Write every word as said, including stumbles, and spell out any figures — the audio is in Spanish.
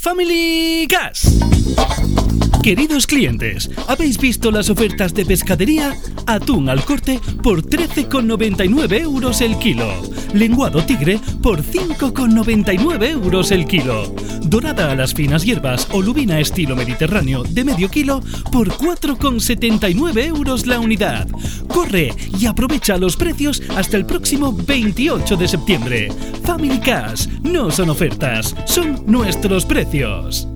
Family Gas. Queridos clientes, ¿habéis visto las ofertas de pescadería? Atún al corte por trece con noventa y nueve euros el kilo. Lenguado tigre por cinco con noventa y nueve euros el kilo. Dorada a las finas hierbas o lubina estilo mediterráneo de medio kilo por cuatro con setenta y nueve euros la unidad. Corre y aprovecha los precios hasta el próximo veintiocho de septiembre. Family Cash no son ofertas, son nuestros precios.